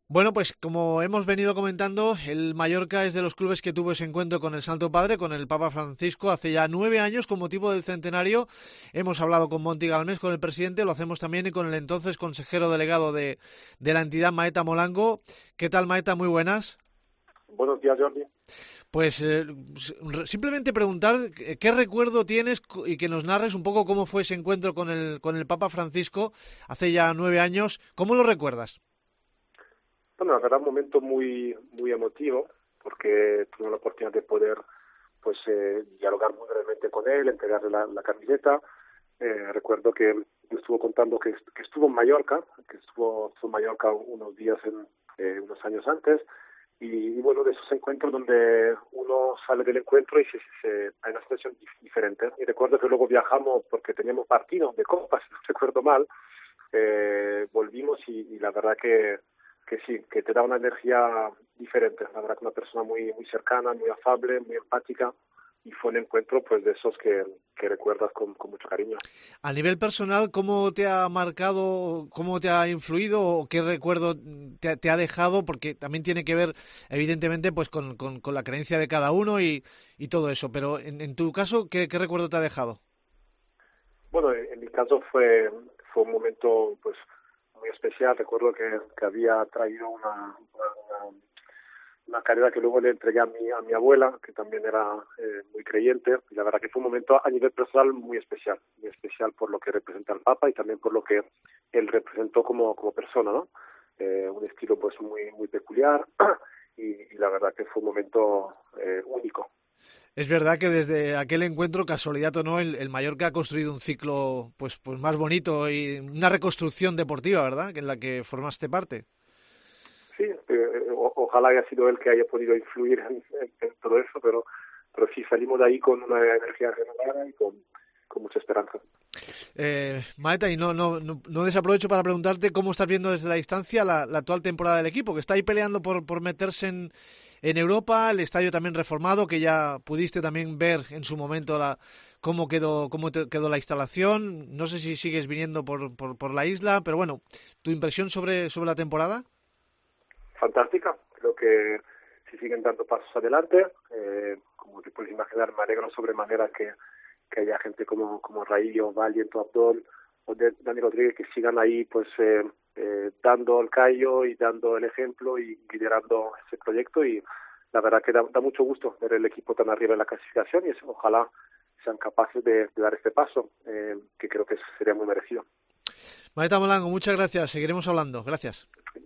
Bueno, pues como hemos venido comentando, el Mallorca es de los clubes que tuvo ese encuentro con el Santo Padre, con el Papa Francisco, hace ya 9 años con motivo del centenario. Hemos hablado con Monti Galmés, con el presidente, lo hacemos también y con el entonces consejero delegado de la entidad, Maeta Molango. ¿Qué tal, Maeta? Muy buenas. Buenos días, Jordi. Pues simplemente preguntar qué recuerdo tienes y que nos narres un poco cómo fue ese encuentro con el Papa Francisco hace ya 9 años. ¿Cómo lo recuerdas? Bueno, la verdad, un momento muy emotivo, porque tuve la oportunidad de poder dialogar muy brevemente con él, entregarle la camiseta. Recuerdo que me estuvo contando que estuvo en Mallorca, estuvo en Mallorca unos días, unos años antes, y bueno, de esos encuentros donde uno sale del encuentro y hay una situación diferente. Y recuerdo que luego viajamos porque teníamos partido de copas, si no recuerdo mal. Volvimos y la verdad que sí, que te da una energía diferente. La verdad que una persona muy cercana, muy afable, muy empática, y fue un encuentro pues de esos que recuerdas con mucho cariño. A nivel personal, ¿cómo te ha marcado, cómo te ha influido o qué recuerdo te ha dejado? Porque también tiene que ver, evidentemente, pues con la creencia de cada uno y todo eso. Pero en tu caso, ¿qué recuerdo te ha dejado? Bueno, en mi caso fue un momento pues muy especial. Recuerdo que había traído una carrera que luego le entregué a mi abuela, que también era muy creyente, y la verdad que fue un momento a nivel personal muy especial por lo que representa el Papa y también por lo que él representó como persona, ¿no? Un estilo pues muy peculiar y la verdad que fue un momento único. Es verdad que desde aquel encuentro, casualidad o no, el Mallorca ha construido un ciclo pues más bonito y una reconstrucción deportiva, ¿verdad? Que en la que formaste parte. Sí, ojalá haya sido él que haya podido influir en todo eso, pero sí salimos de ahí con una energía renovada y con mucha esperanza. Maeta, y no desaprovecho para preguntarte cómo estás viendo desde la distancia la actual temporada del equipo, que está ahí peleando por meterse en Europa, el estadio también reformado, que ya pudiste también ver en su momento cómo quedó la instalación. No sé si sigues viniendo por la isla, pero bueno, ¿tu impresión sobre la temporada? Fantástica, creo que si siguen dando pasos adelante, como te puedes imaginar, me alegro sobremanera que haya gente como Raillo, Valiento, Abdol o Dani Rodríguez que sigan ahí pues dando el callo y dando el ejemplo y liderando ese proyecto, y la verdad que da mucho gusto ver el equipo tan arriba en la clasificación y ojalá sean capaces de dar este paso, que creo que sería muy merecido. Maeta Molango, muchas gracias, seguiremos hablando. Gracias.